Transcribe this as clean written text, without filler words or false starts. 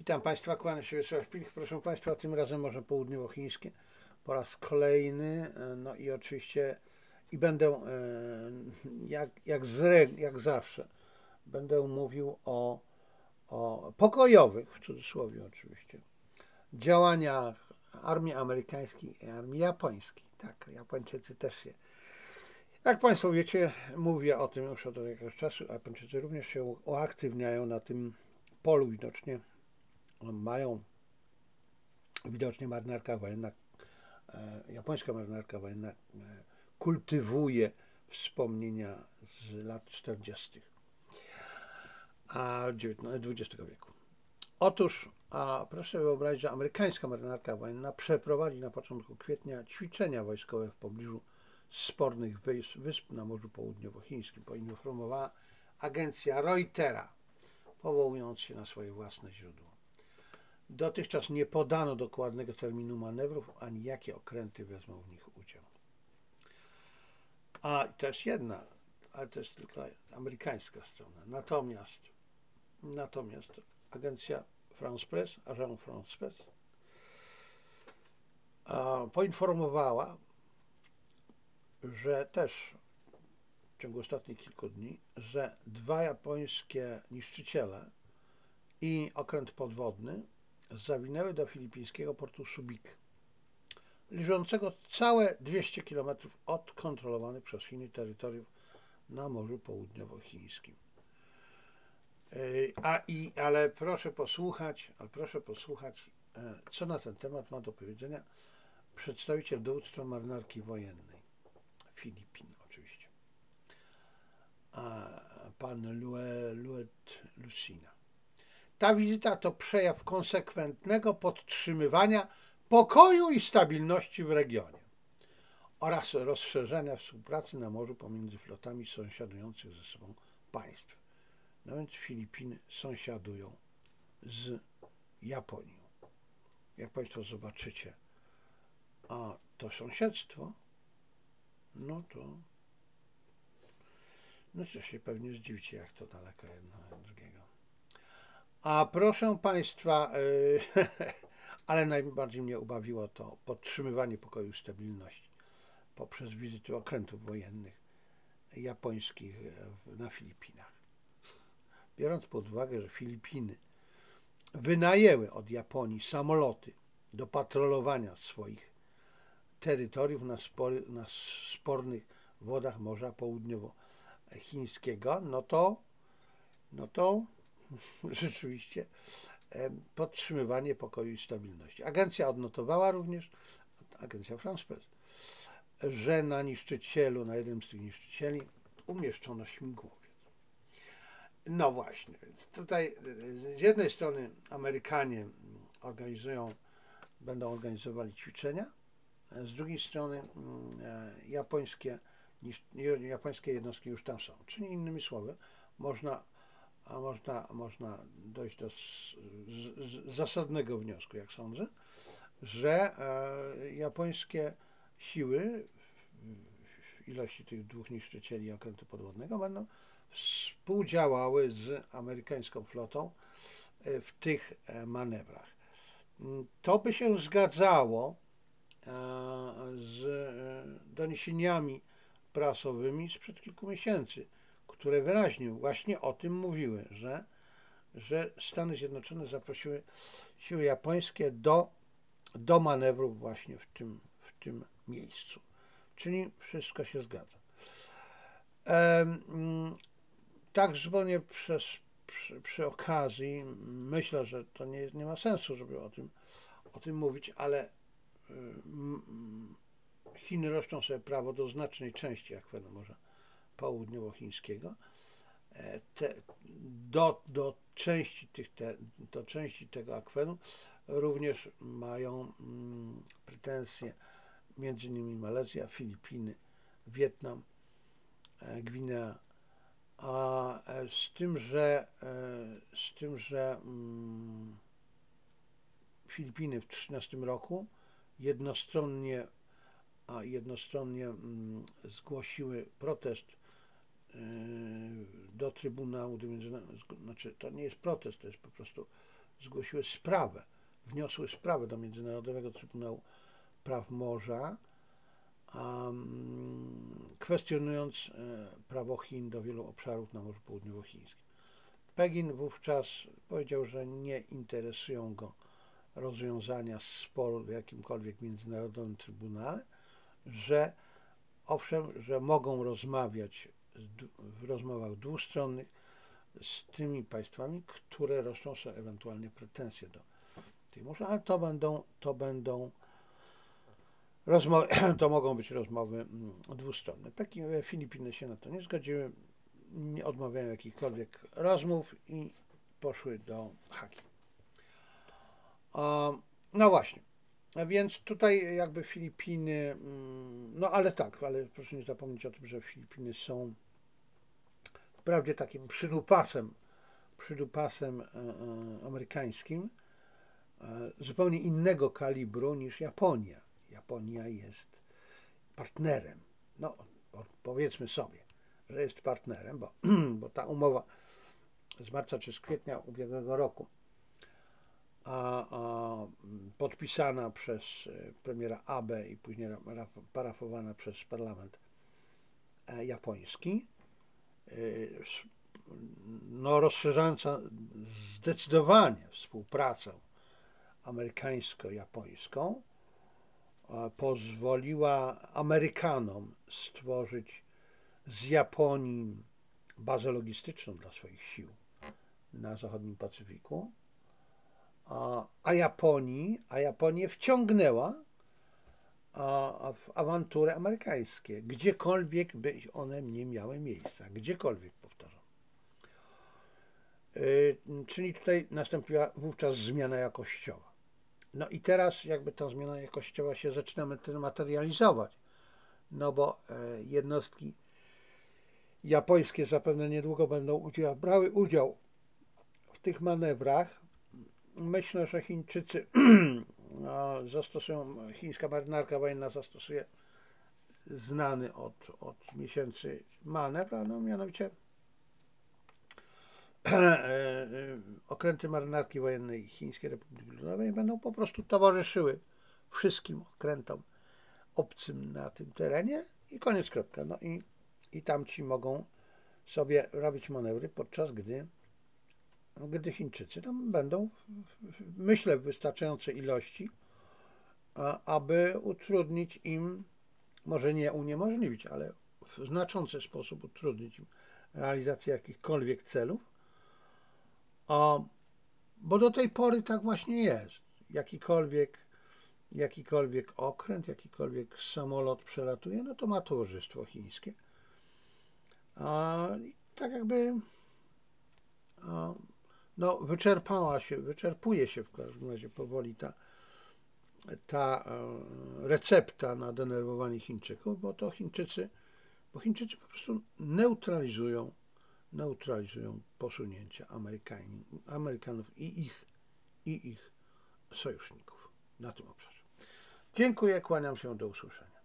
Witam Państwa, kłaniam się Wiesław Pilch. Proszę Państwa, tym razem Morze Południowochińskie po raz kolejny. No i oczywiście będę, jak zawsze, będę mówił o pokojowych, w cudzysłowie oczywiście, działaniach armii amerykańskiej i armii japońskiej. Tak, Japończycy też się, jak Państwo wiecie, mówię o tym już od jakiegoś czasu, Japończycy również się uaktywniają na tym polu widocznie. Mają widocznie marynarka wojenna, japońska marynarka wojenna kultywuje wspomnienia z lat 40. XX wieku. Otóż, proszę wyobrazić, że amerykańska marynarka wojenna przeprowadzi na początku kwietnia ćwiczenia wojskowe w pobliżu spornych wysp na Morzu Południowochińskim, poinformowała agencja Reutera, powołując się na swoje własne źródło. Dotychczas nie podano dokładnego terminu manewrów, ani jakie okręty wezmą w nich udział. A też jedna, ale to jest tylko amerykańska strona. Natomiast agencja France Press, Agence France Press, poinformowała, że też w ciągu ostatnich kilku dni, że 2 japońskie niszczyciele i okręt podwodny zawinęły do filipińskiego portu Subic, leżącego całe 200 km od kontrolowanych przez Chiny terytoriów na Morzu Południowochińskim. Ale proszę posłuchać, co na ten temat ma do powiedzenia przedstawiciel dowództwa marynarki wojennej Filipin oczywiście, pan Luet Lucina. Ta wizyta to przejaw konsekwentnego podtrzymywania pokoju i stabilności w regionie oraz rozszerzenia współpracy na morzu pomiędzy flotami sąsiadujących ze sobą państw. No więc Filipiny sąsiadują z Japonią. Jak Państwo zobaczycie, a to sąsiedztwo, no to się pewnie zdziwicie, jak to daleko jedno od drugiego. A proszę Państwa, ale najbardziej mnie ubawiło to podtrzymywanie pokoju i stabilności poprzez wizyty okrętów wojennych japońskich na Filipinach. Biorąc pod uwagę, że Filipiny wynajęły od Japonii samoloty do patrolowania swoich terytoriów na spornych wodach Morza Południowochińskiego, no to rzeczywiście podtrzymywanie pokoju i stabilności. Agencja odnotowała również, agencja France Press, że na jednym z tych niszczycieli umieszczono śmigłowiec. No właśnie, więc tutaj z jednej strony Amerykanie będą organizowali ćwiczenia, z drugiej strony japońskie jednostki już tam są. Czyli innymi słowy, można dojść do zasadnego wniosku, jak sądzę, że japońskie siły w ilości tych 2 niszczycieli okrętu podwodnego będą współdziałały z amerykańską flotą w tych manewrach. To by się zgadzało z doniesieniami prasowymi sprzed kilku miesięcy, które wyraźnie właśnie o tym mówiły, że Stany Zjednoczone zaprosiły siły japońskie do manewrów właśnie w tym miejscu. Czyli wszystko się zgadza. Tak zupełnie przy okazji, myślę, że to nie ma sensu, żeby o tym mówić, ale Chiny roszczą sobie prawo do znacznej części akwenu Morza Południowochińskiego. Do części tego akwenu również mają pretensje m.in. Malezja, Filipiny, Wietnam, Gwinea, a z tym, że Filipiny w 2013 roku jednostronnie zgłosiły protest do Trybunału, znaczy to nie jest protest, to jest po prostu zgłosiły wniosły sprawę do Międzynarodowego Trybunału Praw Morza, kwestionując prawo Chin do wielu obszarów na Morzu Południowochińskim. Pegin wówczas powiedział, że nie interesują go rozwiązania sporu w jakimkolwiek międzynarodowym trybunale, że owszem, że mogą rozmawiać w rozmowach dwustronnych z tymi państwami, które roszczą sobie ewentualnie pretensje do tych mórz, ale to mogą być rozmowy dwustronne. Filipiny się na to nie zgodziły, nie odmawiają jakichkolwiek rozmów i poszły do Hagi. No właśnie, więc tutaj jakby Filipiny, no ale tak, ale proszę nie zapomnieć o tym, że Filipiny są wprawdzie takim przydupasem amerykańskim, zupełnie innego kalibru niż Japonia. Japonia jest partnerem. No, powiedzmy sobie, że jest partnerem, bo ta umowa z marca czy z kwietnia ubiegłego roku, podpisana przez premiera Abe i później parafowana przez parlament japoński, no, rozszerzająca zdecydowanie współpracę amerykańsko-japońską, pozwoliła Amerykanom stworzyć z Japonii bazę logistyczną dla swoich sił na zachodnim Pacyfiku, a Japonię wciągnęła w awantury amerykańskie, gdziekolwiek by one nie miały miejsca, gdziekolwiek, powtarzam. Czyli tutaj nastąpiła wówczas zmiana jakościowa. No i teraz jakby ta zmiana jakościowa się zaczyna materializować, no bo jednostki japońskie zapewne niedługo będą brały udział w tych manewrach. Myślę, że Chińczycy zastosują, chińska marynarka wojenna zastosuje znany od miesięcy manewr, no mianowicie okręty marynarki wojennej Chińskiej Republiki Ludowej będą po prostu towarzyszyły wszystkim okrętom obcym na tym terenie i koniec, kropka. No i tamci mogą sobie robić manewry, podczas gdy Chińczycy tam będą, myślę, w wystarczającej ilości, aby utrudnić im, może nie uniemożliwić, ale w znaczący sposób utrudnić im realizację jakichkolwiek celów, bo do tej pory tak właśnie jest. Jakikolwiek okręt, jakikolwiek samolot przelatuje, no to ma towarzystwo chińskie. Tak jakby no, wyczerpuje się w każdym razie powoli ta recepta na denerwowanie Chińczyków, bo Chińczycy po prostu neutralizują posunięcia Amerykanów i ich sojuszników na tym obszarze. Dziękuję, kłaniam się, do usłyszenia.